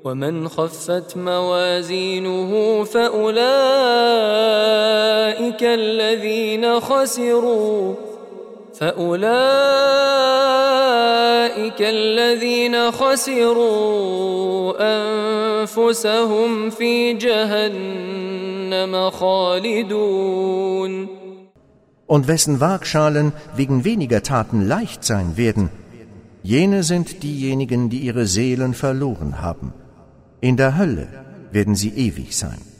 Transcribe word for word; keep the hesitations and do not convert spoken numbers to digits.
ومن خفت موازينه فأولئك الذين خسروا فأولئك الذين خسروا أنفسهم في جهنم خالدون. Und wessen Waagschalen wegen weniger Taten leicht sein werden, jene sind diejenigen, die ihre Seelen verloren haben. In der Hölle werden sie ewig sein.